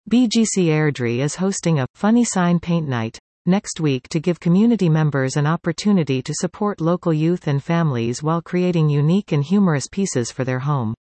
BGC Airdrie is hosting a Funny Sign Paint Night next week to give community members an opportunity to support local youth and families while creating unique and humorous pieces for their home.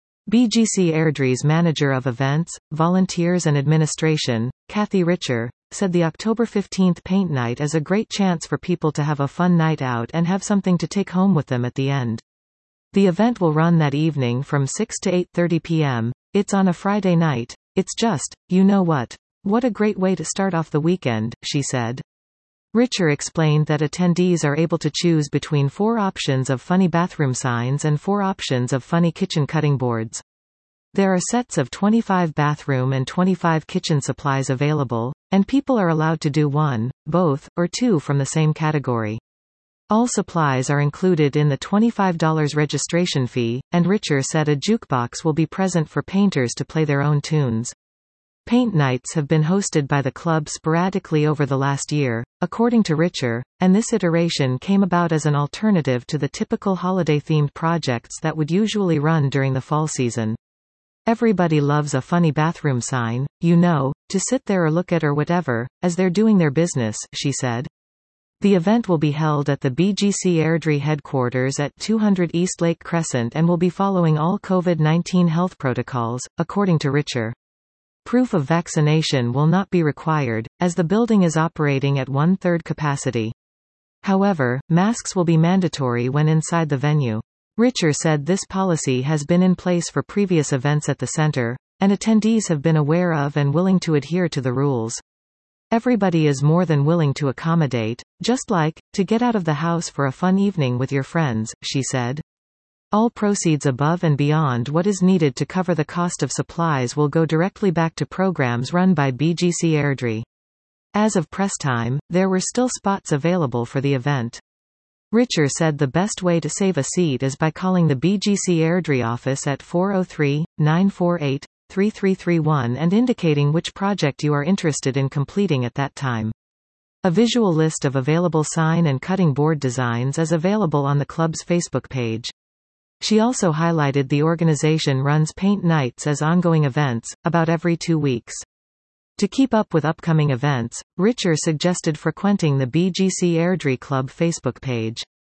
BGC Airdrie's manager of events, volunteers and administration, Kathy Richer, said the October 15th paint night is a great chance for people to have a fun night out and have something to take home with them at the end. The event will run that evening from 6 to 8:30 p.m. It's on a Friday night. It's just, you know what? What a great way to start off the weekend, she said. Richer explained that attendees are able to choose between 4 options of funny bathroom signs and 4 options of funny kitchen cutting boards. There are sets of 25 bathroom and 25 kitchen supplies available, and people are allowed to do 1, both, or 2 from the same category. All supplies are included in the $25 registration fee, and Richer said a jukebox will be present for painters to play their own tunes. Paint nights have been hosted by the club sporadically over the last year, according to Richer, and this iteration came about as an alternative to the typical holiday-themed projects that would usually run during the fall season. Everybody loves a funny bathroom sign, you know, to sit there or look at or whatever, as they're doing their business, she said. The event will be held at the BGC Airdrie headquarters at 200 East Lake Crescent and will be following all COVID-19 health protocols, according to Richer. Proof of vaccination will not be required, as the building is operating at 1/3 capacity. However, masks will be mandatory when inside the venue. Richer said this policy has been in place for previous events at the center, and attendees have been aware of and willing to adhere to the rules. Everybody is more than willing to accommodate, just like, to get out of the house for a fun evening with your friends, she said. All proceeds above and beyond what is needed to cover the cost of supplies will go directly back to programs run by BGC Airdrie. As of press time, there were still spots available for the event. Richer said the best way to save a seat is by calling the BGC Airdrie office at 403-948-3331 and indicating which project you are interested in completing at that time. A visual list of available sign and cutting board designs is available on the club's Facebook page. She also highlighted the organization runs paint nights as ongoing events, about every 2 weeks. To keep up with upcoming events, Richer suggested frequenting the BGC Airdrie Club Facebook page.